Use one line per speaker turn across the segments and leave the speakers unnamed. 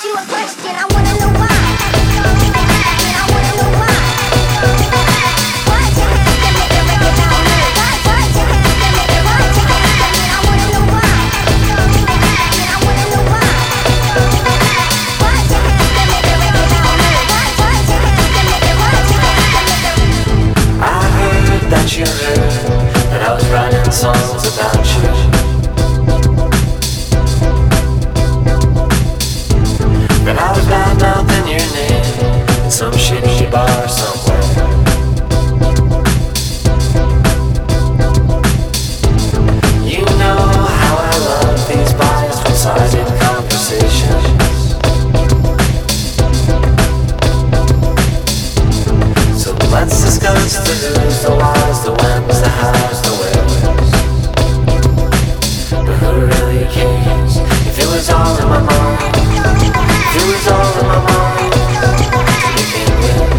You heard that I was writing songs about you. That I was bad mouthing your name in some shitty bar somewhere. You know how I love these biased, one-sided conversations. So let's discuss the who's, the whys, the whens, the hows, the wheres. But who really cares if it was all in my mind? If it was all in my mind to begin with.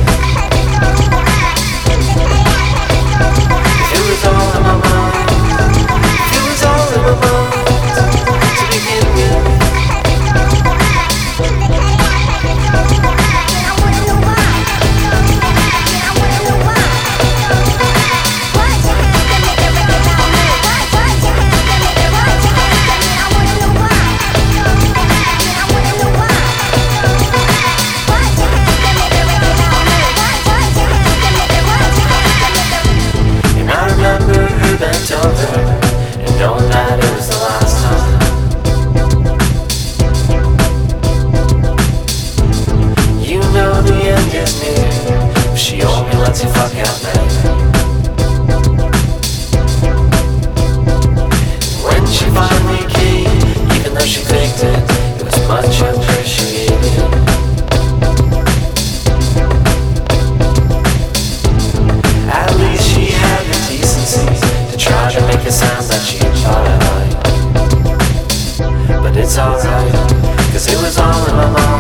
If it was all in my mind. If it was all in my mind to begin with. Over and knowing that it was the last time. You know the end is near if she only lets you fuck out there. When she finally came, even though she faked it, it was much appreciated. At least she had the decency to try to make it sound that she thought I liked. But it's alright, cause it was all in my mind.